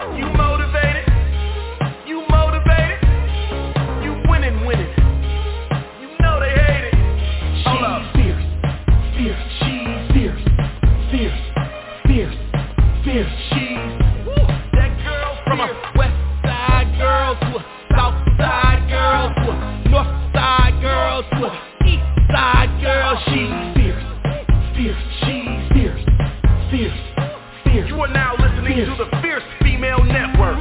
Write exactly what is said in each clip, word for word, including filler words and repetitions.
You motivated? You motivated? You winning, winning. You know they hate it. Hold up. Fierce, fierce, she's fierce, fierce, fierce, fierce, she's woo. That girl from a west side girl to a south side girl to a north side girl to a east side girl. She's fierce, fierce, she's fierce, fierce, fierce. You are now listening fierce. To the Fierce Female Network.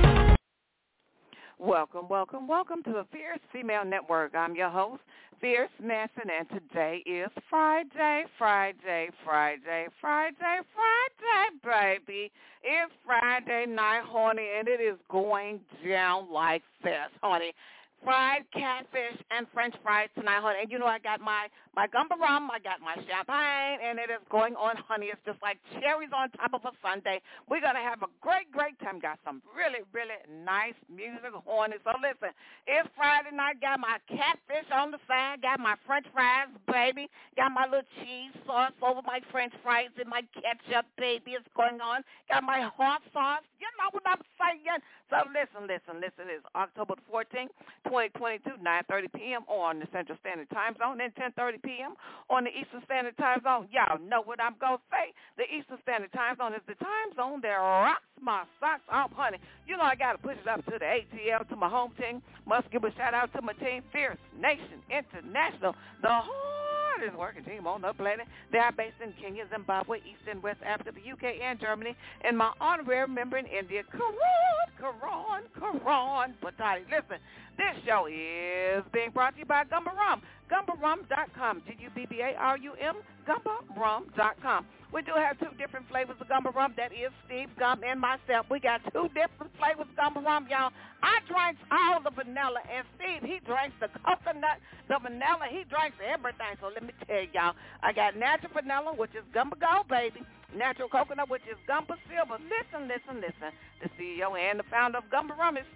Welcome, welcome, welcome to the Fierce Female Network. I'm your host, Fierce Manson, and today is Friday, Friday, Friday, Friday, Friday, baby. It's Friday night, honey, and it is going down like this, honey. Fried catfish and French fries tonight, honey. And you know I got my, my gumbo rum, I got my champagne, and it is going on, honey. It's just like cherries on top of a sundae. We're going to have a great, great time. Got some really, really nice music, honey. So listen, it's Friday night. Got my catfish on the side. Got my French fries, baby. Got my little cheese sauce over my French fries and my ketchup, baby. It's going on. Got my hot sauce. You know what I'm saying? So listen, listen, listen. It's October fourteenth, twenty twenty-two, nine thirty p.m. on the Central Standard Time Zone and ten thirty p.m. on the Eastern Standard Time Zone. Y'all know what I'm going to say. The Eastern Standard Time Zone is the time zone that rocks my socks off, honey. You know I got to push it up to the A T L, to my home team. Must give a shout-out to my team, Fierce Nation International, the hardest working team on the planet. They are based in Kenya, Zimbabwe, East and West Africa, the U K, and Germany. And my honorary member in India, Karan, Karan, Karan Patati. Listen, this show is being brought to you by Gumbo Rum, gumbo rum dot com, G U B B A R U M, gumbo rum dot com. We do have two different flavors of Gumbo Rum. That is Steve Gump and myself. We got two different flavors of Gumbo Rum, y'all. I drinks all the vanilla, and Steve, he drinks the coconut, the vanilla. He drinks everything. So let me tell y'all, I got natural vanilla, which is Gumbo Gold, baby. Natural coconut, which is Gumbo Silver. Listen, listen, listen. The C E O and the founder of Gumbo Rum is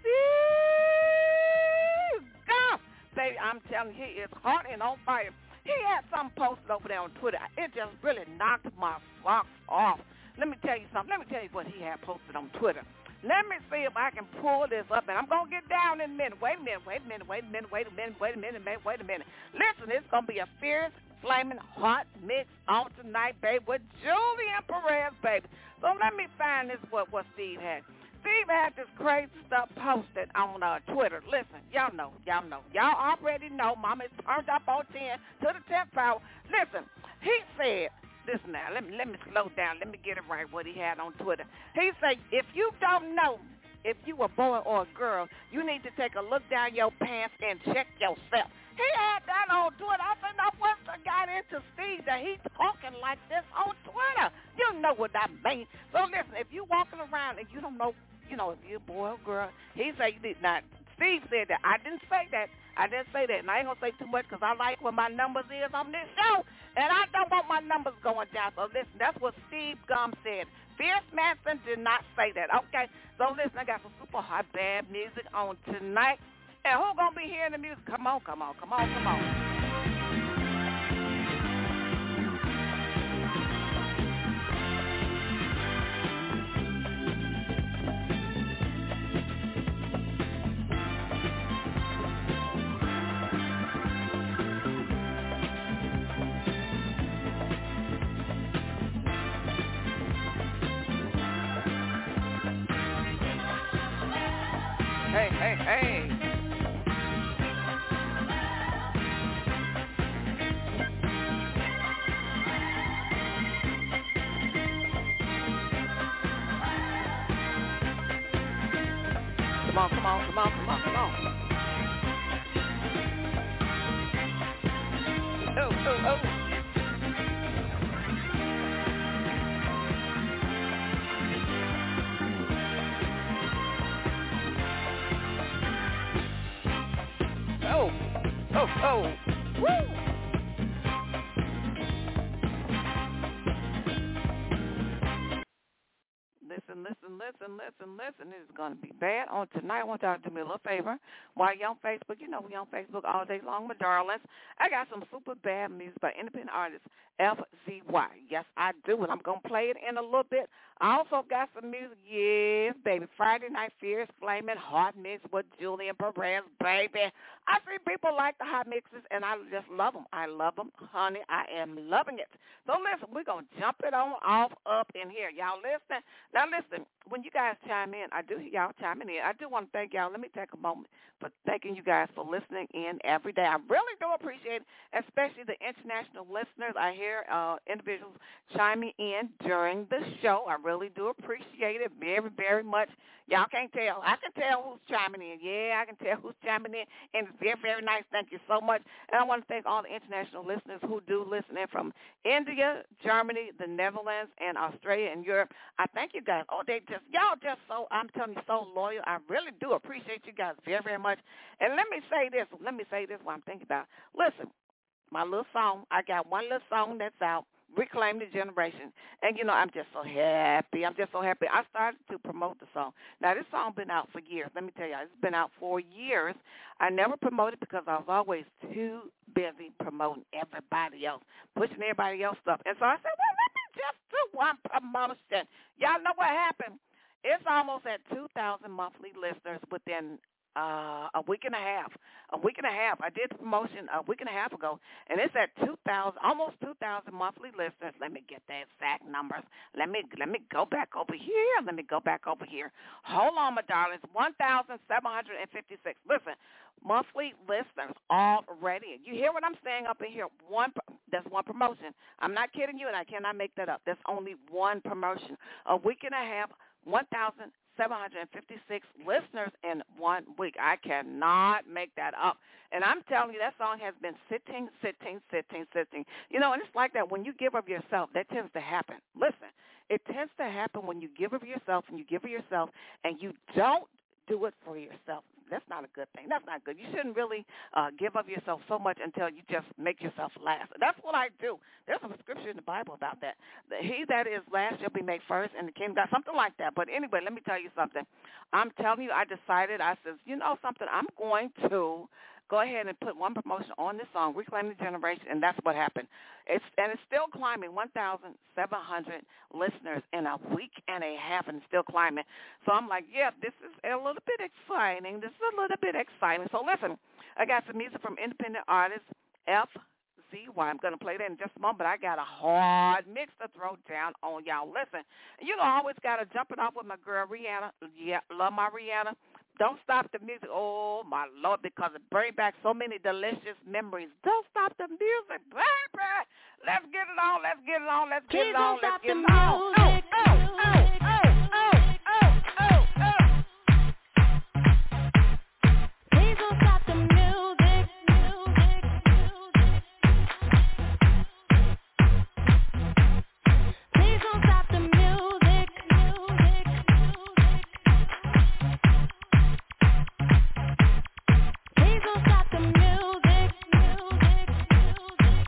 Steve Gump. Baby, I'm telling you, he is hot and on fire. He had something posted over there on Twitter. It just really knocked my socks off. Let me tell you something. Let me tell you what he had posted on Twitter. Let me see if I can pull this up, and I'm going to get down in a minute. Wait a minute, wait a minute, wait a minute, wait a minute, wait a minute, wait a minute. Listen, it's going to be a fierce, flaming, hot mix on tonight, baby, with Julian Perez, baby. So let me find this, what, what Steve had. Steve had this crazy stuff posted on uh, Twitter. Listen, y'all know, y'all know. Y'all already know Mama is turned up on ten to the tenth power. Listen, he said, listen now, let me, let me slow down. Let me get it right, what he had on Twitter. He said, if you don't know if you a boy or a girl, you need to take a look down your pants and check yourself. He had that on Twitter. I said, now what's the got into Steve that he's talking like this on Twitter? You know what I mean. So listen, if you walking around and you don't know, you know, if you're a boy or girl, he said you did not. Steve said that. I didn't say that. I didn't say that. And I ain't going to say too much because I like what my numbers is on this show. And I don't want my numbers going down. So listen, that's what Steve Gum said. Fierce Manson did not say that. Okay. So listen, I got some super hot bad music on tonight. And who's going to be hearing the music? Come on, come on, come on, come on. Hey, hey, hey. Come on, come on, come on, come on, come on. Oh, oh, oh. Oh, oh, oh, woo! Listen, listen, listen, listen, listen. It is going to be bad on tonight. I want y'all to do me a little favor. While you're on Facebook, you know we on Facebook all day long, my darlings. I got some super bad music by independent artist F Z Y. Yes, I do, and I'm going to play it in a little bit. I also got some music, yes, baby. Friday Night Fierce, Flaming Hot Mix with Julian Perez, baby. I see people like the hot mixes, and I just love them. I love them, honey. I am loving it. So listen, we're going to jump it on off up in here. Y'all listen? Now listen, when you guys chime in, I do hear y'all chiming in. I do want to thank y'all. Let me take a moment for thanking you guys for listening in every day. I really do appreciate it, especially the international listeners. I hear uh, individuals chiming in during the show. I really do appreciate it very, very much. Y'all can't tell. I can tell who's chiming in. Yeah, I can tell who's chiming in, and it's very, very nice. Thank you so much. And I want to thank all the international listeners who do listen in from India, Germany, the Netherlands, and Australia and Europe. I thank you guys. Oh, they just, y'all just so, I'm telling you, so loyal. I really do appreciate you guys very, very much. And let me say this. Let me say this while I'm thinking about it. Listen, my little song, I got one little song that's out, Reclaim the Generation. And, you know, I'm just so happy. I'm just so happy. I started to promote the song. Now, this song been out for years. Let me tell you, it's been out for years. I never promoted because I was always too busy promoting everybody else, pushing everybody else stuff. And so I said, well, let me just do one promotion. Y'all know what happened? It's almost at two thousand monthly listeners within Uh, a week and a half, a week and a half. I did the promotion a week and a half ago, and it's at two thousand, almost two thousand monthly listeners. Let me get the exact numbers. Let me let me go back over here. Let me go back over here. Hold on, my darlings. one thousand seven hundred fifty-six. Listen, monthly listeners already. You hear what I'm saying up in here? One. That's one promotion. I'm not kidding you, and I cannot make that up. That's only one promotion. A week and a half, one thousand seven hundred fifty-six listeners in one week. I cannot make that up. And I'm telling you, that song has been sitting, sitting, sitting, sitting. You know, and it's like that when you give of yourself, that tends to happen. Listen, it tends to happen when you give of yourself and you give of yourself and you don't do it for yourself. That's not a good thing. That's not good. You shouldn't really uh, give of yourself so much until you just make yourself last. That's what I do. There's some scripture in the Bible about that. He that is last shall be made first in the kingdom of God, something like that. But anyway, let me tell you something. I'm telling you, I decided, I said, you know something, I'm going to go ahead and put one promotion on this song, Reclaim the Generation, and that's what happened. It's and it's still climbing, one thousand seven hundred listeners in a week and a half, and it's still climbing. So I'm like, yeah, this is a little bit exciting. This is a little bit exciting. So listen, I got some music from independent artist F Z Y. I'm going to play that in just a moment, but I got a hard mix to throw down on y'all. Listen, you know, I always got to jump it off with my girl Rihanna. Yeah, love my Rihanna. Don't stop the music. Oh, my Lord, because it brings back so many delicious memories. Don't stop the music, baby. Let's get it on. Let's get it on. Let's get Please it on. don't Let's stop get the it on. music. Oh, oh, oh, oh, oh, oh, oh, oh. Please don't stop the music. Music, music. Please don't stop the music. Music, music. Please don't stop the music. Music, music.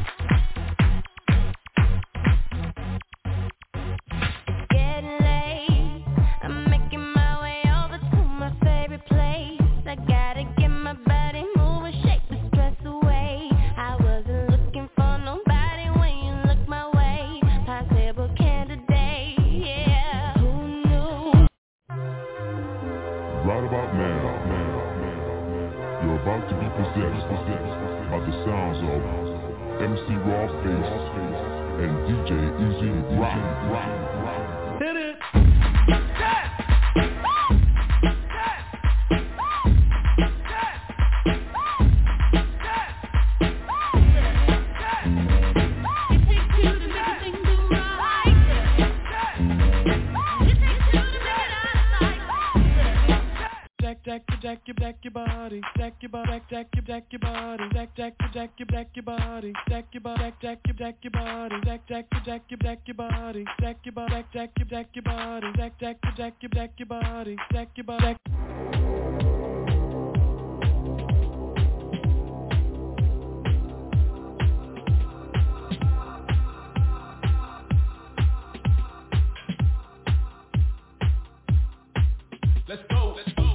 It's getting late. I'm making my way over to my favorite place. I gotta get my body moving, shake the stress away. I wasn't looking for nobody when you looked my way. Possible candidate, yeah. Who knew? Right about now, you're about to be possessed by the sounds of M C Raw Face and D J Easy Rock. Hit it. Jack, jack, jack, your, jack your body, jack your body, jack, jack, your, jack your body, jack, jack, jack, your, jack your body, jack your body, jack, jack, your, jack your body, jack, jack, jack, your, jack your body, jack your body, jack, jack, jack your body, jack, jack, jack, your, jack your body, jack your body. Let's go. Let's go.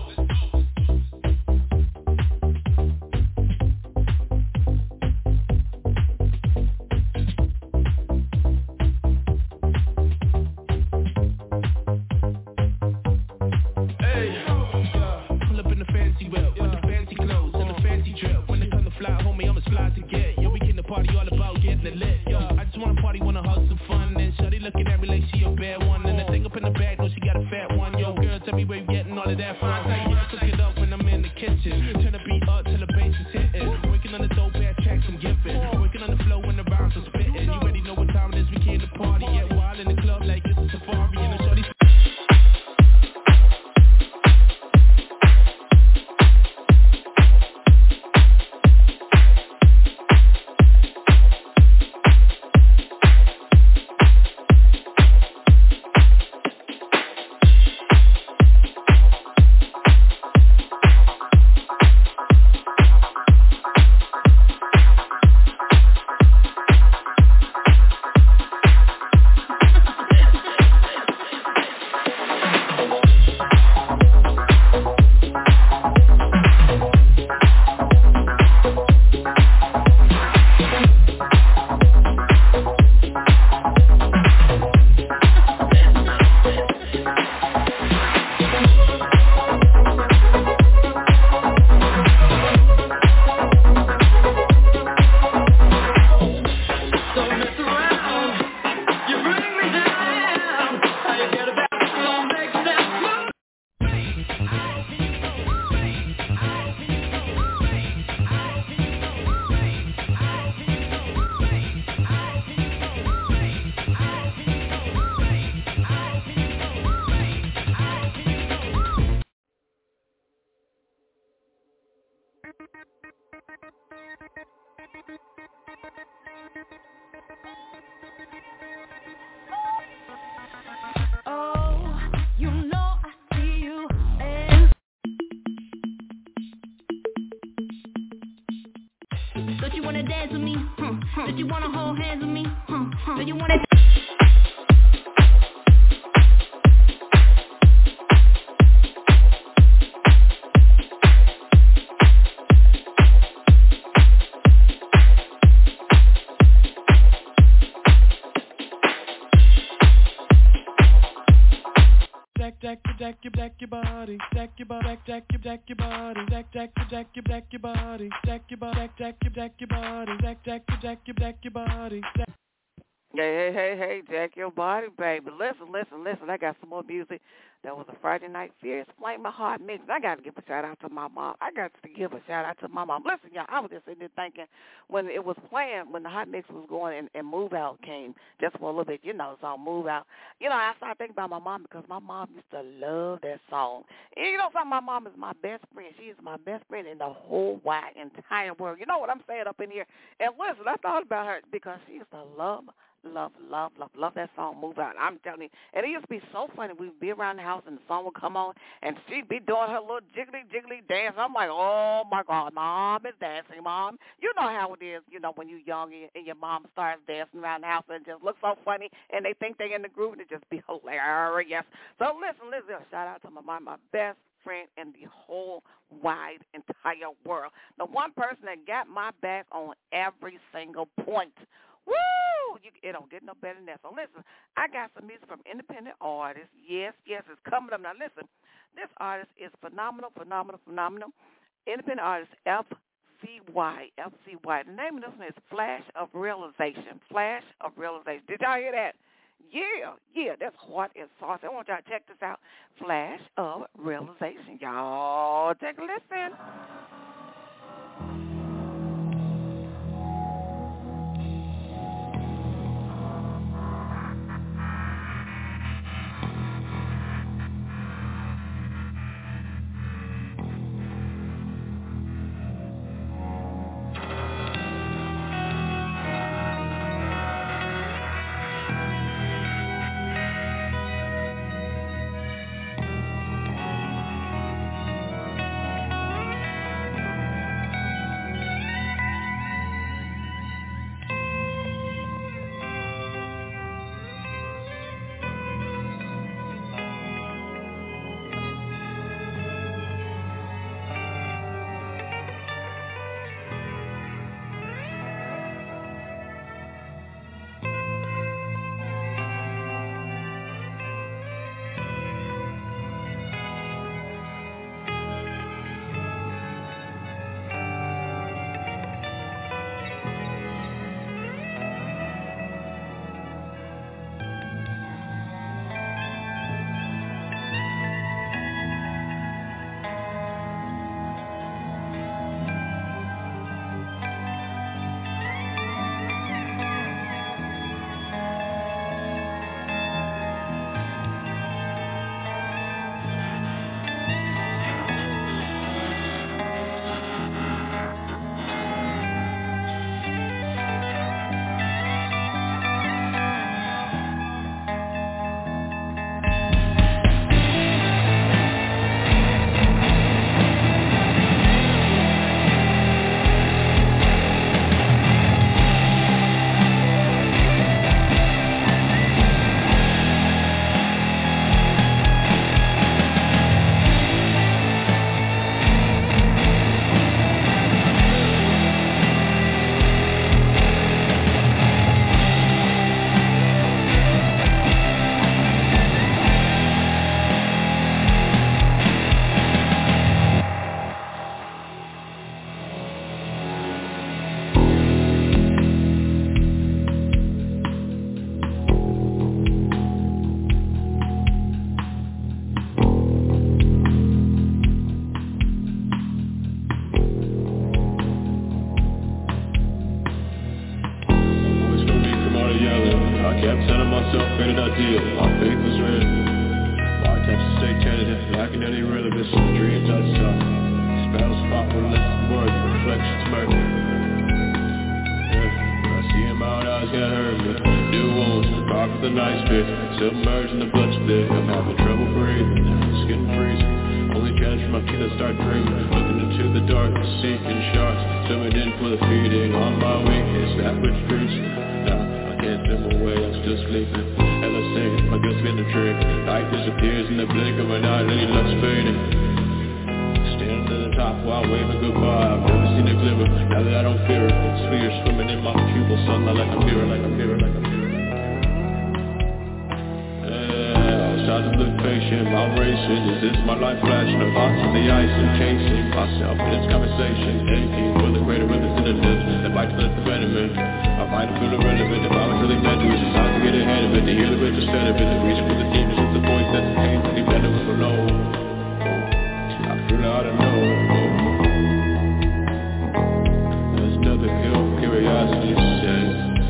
dance with me? Huh, huh. Did you wanna hold hands with me? Huh, huh. Do you wanna Jack, jack, jack, your, jack your body, jack your body, jack, jack, jack your body, jack, jack, jack your, jack your body, jack your body, jack, jack, jack your body, jack, jack, jack your, jack your body. Hey, hey, hey, hey, jack your body, baby. Listen, listen, listen. I got some more music. That was a Friday Night Fierce Flame My Heart mix. I got to give a shout out to my mom. I got to give a shout out to my mom. Listen, y'all, I was just sitting there thinking when it was playing, when the hot mix was going and, and Move Out came, just for a little bit, you know, the song Move Out. You know, I started thinking about my mom because my mom used to love that song. And you know something? My mom is my best friend. She is my best friend in the whole wide entire world. You know what I'm saying up in here? And listen, I thought about her because she used to love Love, love, love, love that song, Move Out. I'm telling you. And it used to be so funny. We'd be around the house and the song would come on and she'd be doing her little jiggly, jiggly dance. I'm like, oh, my God, Mom is dancing, Mom. You know how it is, you know, when you're young and your mom starts dancing around the house and it just looks so funny and they think they're in the groove and it just be hilarious. So listen, listen, shout out to my mom, my best friend in the whole wide entire world. The one person that got my back on every single point. Woo! You, it don't get no better than that. So listen, I got some music from independent artists. Yes, yes, it's coming up. Now listen, this artist is phenomenal, phenomenal, phenomenal. Independent artist F C Y, F C Y. The name of this one is Flash of Realization. Flash of Realization. Did y'all hear that? Yeah, yeah, that's hot and saucy. I want y'all to check this out. Flash of Realization. Y'all take a listen. Start dreaming, looking into the dark, seeking sharks, swimming in for the feeding, on my way blink of an eye, then he looks fading. Standing to the top while waving goodbye. I've never seen a glimmer, now that I don't fear it. Spheres swimming in my pupil, sunlight like a mirror, like a mirror, like a mirror. Try to look patient, I'm racing. Is this my life flashing? The box of the ice and chasing myself in this conversation. Aching for the greater of the synonyms that fight to let the venom. I fight to feel irrelevant. If I was really meant to, it's just time to get ahead of it. To hear the richer sentiment, the reason for the demons is the voice that contains any better below. I feel I don't know. There's nothing kill curiosity, says.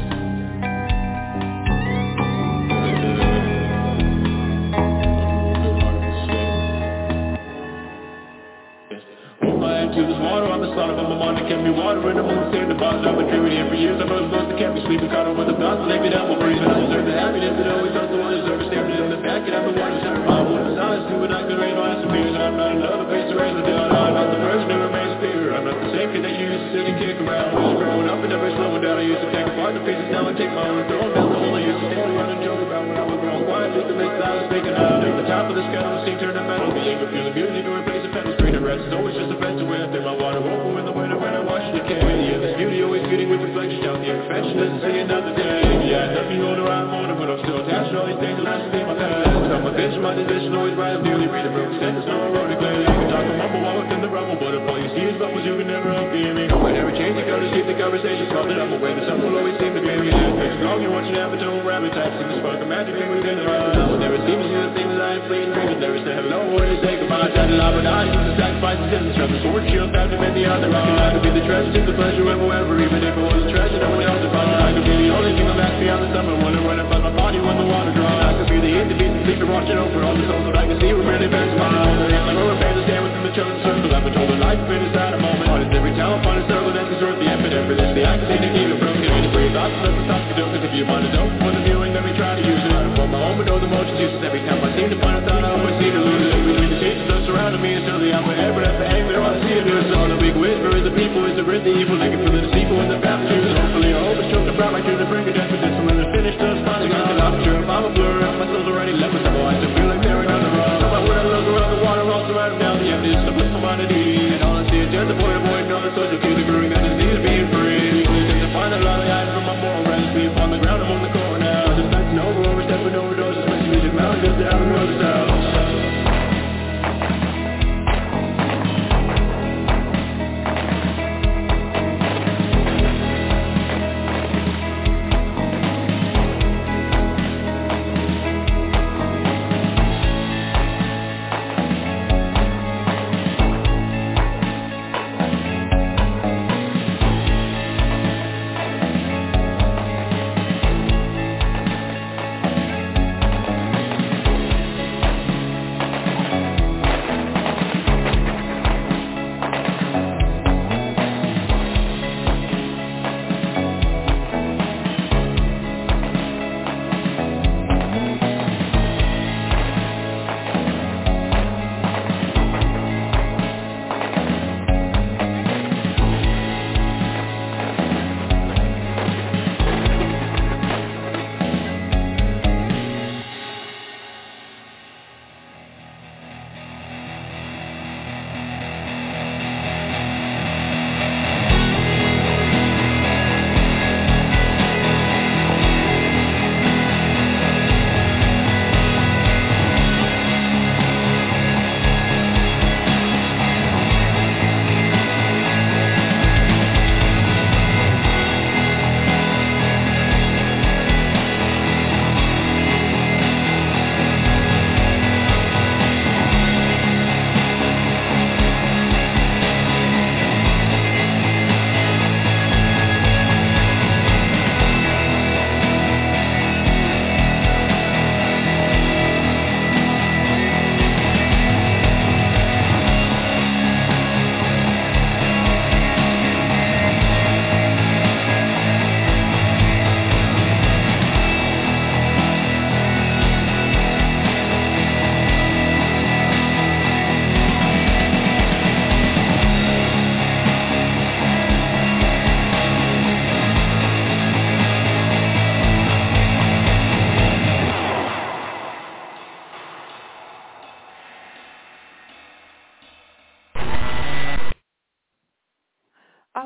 To this water, I'm the slaughter of my mind, it can't be water in the moon, staying the box, I've been dreaming here for years, I know it's supposed to keep me sleeping, caught over the bounce, lay me down, we'll breathe, I deserve the happiness, that always does the one deserve, staring in the back, and I'm the one who's ever found, what is honest, doing I could rain, I some fears, I'm not another face to raise the dead, I'm not the person who remains fear, I'm not the same kid that you used to sit and kick around, I was growing up and never slowing down, I used to take apart the pieces, now I take my own, throw them down the hole, I used to stand around and joke about when I was growing quietly, to make the silence taken out, at the top of the scale, the sea turned to metal, the anger, feeling beauty to replace the petals, green and red, it's always just a fence away, I think my water won't go in the winter when I wash the can. Yeah, this beauty always getting with reflections out the imperfection doesn't say another day. Yeah, I love me hold around morning, but I'm still attached to all these things that last in my past. Tell my vision, my decision always right, I'm nearly reading broken sentence, no road to clear. You can talk and mumble while within the rubble, but if all you see is bubbles, you can never undo me. No, I never change the color, see the conversation's called it. I'm aware that some will always seem to be me. It's long, you want you to have a total rabbit type, see the spark of magic and within the ride. I will never see me see the things that I ain't fleeing, dreaming, never say hello or to say goodbye. Try to lie, but I use the sacrifices in the struggle, sword shield, found him in the other eye. I could be the treasure to the pleasure of whoever, even if it was a treasure, no one else would find it. I could be the only thing I'm back beyond the summer, wonder when I find my body when the water dries. I could be the heat, the beat, the sleep, and watching over all the souls that I can see were really best mine. The only road to stand within the chosen circle, I've been told that life is inside a moment. Hardest every time I find a circle that's deserved the effort, effort is the act of taking even broken. Any free thoughts, let the thoughts be dope, cause if you want to dope for the viewing, let me try to use it. I don't want my own, but know the motions useless. Every time I seem to find a thought, I always seem to lose it. Between the changes that surrounding me until the hour, ever after anger, all I see it is all the big whisper is the people, is the rid the evil, looking for the deceitful in the path to choose. Hopefully I hope it's choked up right like to the brink of death, but this one is finished, the spawning on the I'm sure if I'm a blur, if my soul's already left with someone, I still feel like they're another wrong. So my word, I look around the water, all surrounded down the emptiness of what's humanity. And all I see is just a point of avoiding all the social cues, the growing that disease of being free. To find a lot of eyes from my moral recipe, upon the ground, I'm on the corner now. Just like no over, stepping overdoses, especially music mountain, just to have a notice out.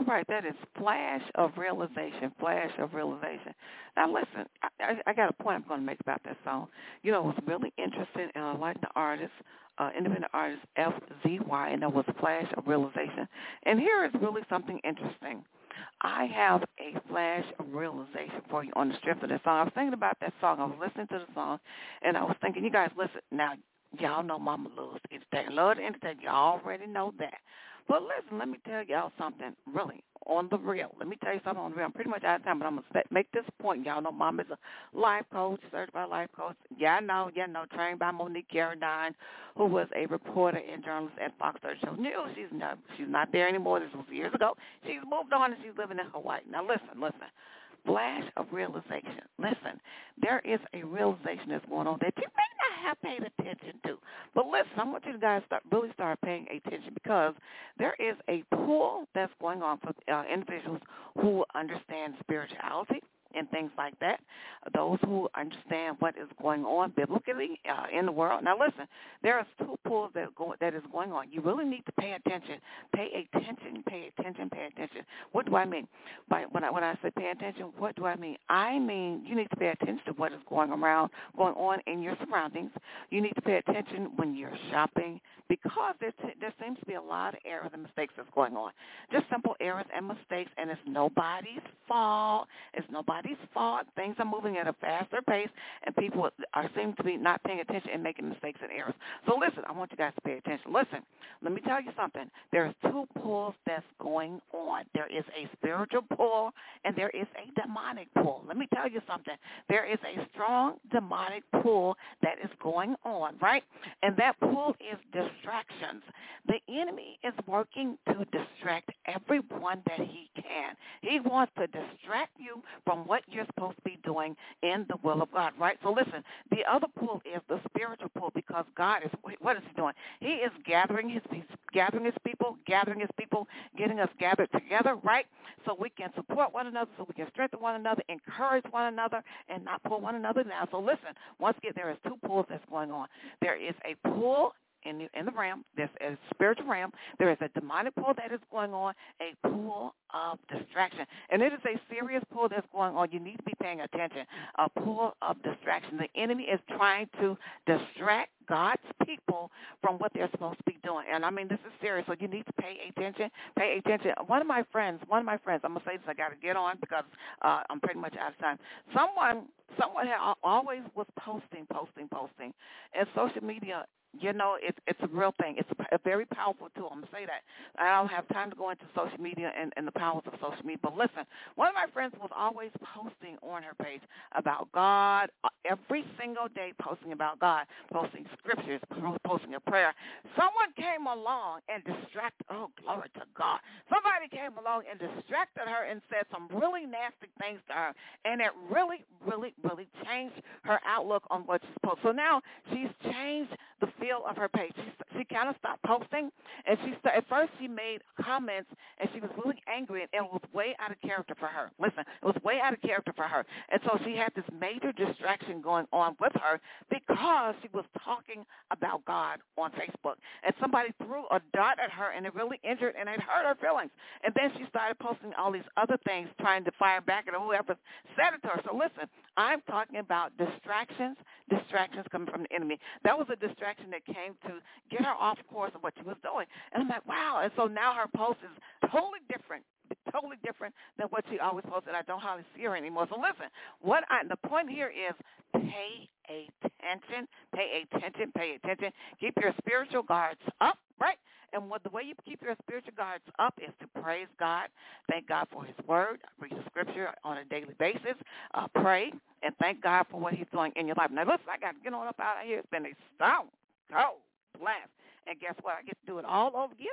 right. That is flash of realization, flash of realization. Now, listen, I, I, I got a point I'm going to make about that song. You know, I was really interested, and I like the artist, uh, independent artist F Z Y, and that was Flash of Realization. And here is really something interesting. I have a flash of realization for you on the strength of that song. I was thinking about that song. I was listening to the song, and I was thinking, you guys, listen, now, y'all know Mama loves the entertainment. Love the entertainment. Y'all already know that. But listen, let me tell y'all something, really, on the real. Let me tell you something on the real. I'm pretty much out of time, but I'm going to make this point. Y'all know Mom is a life coach, certified life coach. Yeah, I know, yeah, I know, trained by Monique Carradine, who was a reporter and journalist at Fox thirty Show News. She's not, she's not there anymore. This was years ago. She's moved on, and she's living in Hawaii. Now, listen, listen. Flash of realization. Listen, there is a realization that's going on that you may not have paid attention to. But listen, I want you guys to start, really start paying attention, because there is a pull that's going on for uh, individuals who understand spirituality and things like that, those who understand what is going on biblically uh, in the world. Now, listen, there are two pulls that go, that is going on. You really need to pay attention. Pay attention, pay attention, pay attention. What do I mean? By when I, when I say pay attention, what do I mean? I mean you need to pay attention to what is going around, going on in your surroundings. You need to pay attention when you're shopping, because there, t- there seems to be a lot of errors and mistakes that's going on. Just simple errors and mistakes, and it's nobody's fault. It's nobody's fault. Things are moving at a faster pace, and people are seem to be not paying attention and making mistakes and errors. So listen, I want you guys to pay attention. Listen, let me tell you something. There's two pulls that's going on. There is a spiritual pull, and there is a demonic pull. Let me tell you something. There is a strong demonic pull that is going on, right? And that pull is distractions. The enemy is working to distract everyone that he can. He wants to distract you from what you're supposed to be doing in the will of God, right? So listen, the other pull is the spiritual pull, because God is, what is he doing? He is gathering his gathering his people, gathering his people, getting us gathered together, right? So we can support one another, so we can strengthen one another, encourage one another, and not pull one another down. So listen, once again, there is two pulls that's going on. There is a pull in the, in the realm. There's a spiritual realm. There is a demonic pull that is going on, a pull of distraction. And it is a serious pull that's going on. You need to be paying attention. A pull of distraction. The enemy is trying to distract God's people from what they're supposed to be doing. And, I mean, this is serious, so you need to pay attention. Pay attention. One of my friends, one of my friends, I'm going to say this, I got to get on because uh, I'm pretty much out of time. Someone, someone had always was posting, posting, posting. And social media, you know, it's it's a real thing. It's a, a very powerful tool. I'm going to say that. I don't have time to go into social media and, and the powers of social media. But listen, one of my friends was always posting on her page about God, every single day posting about God, posting scriptures, posting a prayer. Someone came along and distracted, oh, glory to God. Somebody came along and distracted her and said some really nasty things to her. And it really, really, really changed her outlook on what she's posting. So now she's changed the feel of her page. She, she kind of stopped posting, and she st- at first she made comments, and she was really angry, and it was way out of character for her. Listen, it was way out of character for her. And so she had this major distraction going on with her because she was talking about God on Facebook. And somebody threw a dart at her, and it really injured, and it hurt her feelings. And then she started posting all these other things, trying to fire back at whoever said it to her. So listen, I'm talking about distractions, distractions coming from the enemy. That was a distraction that came to get her off course of what she was doing. And I'm like, wow. And so now her post is totally different, totally different than what she always posted. I don't hardly see her anymore. So listen, what I, the point here is pay attention, pay attention, pay attention. Keep your spiritual guards up, right? And what the way you keep your spiritual guards up is to praise God, thank God for his word, read the scripture on a daily basis, uh, pray, and thank God for what he's doing in your life. Now, listen, I got to get on up out of here. It's been a stone cold blast. And guess what? I get to do it all over again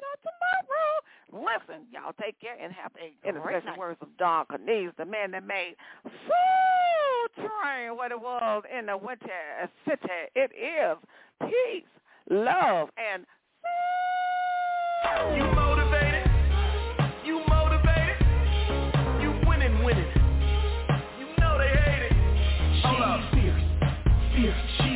on tomorrow. Listen, y'all take care and have a in the special words of Don Cornelius, the man that made Soul Train what it was in the winter city. It is peace, love, and you motivated, you motivated, you winning, winning. You know they hate it. Hold up. Fierce, fierce, she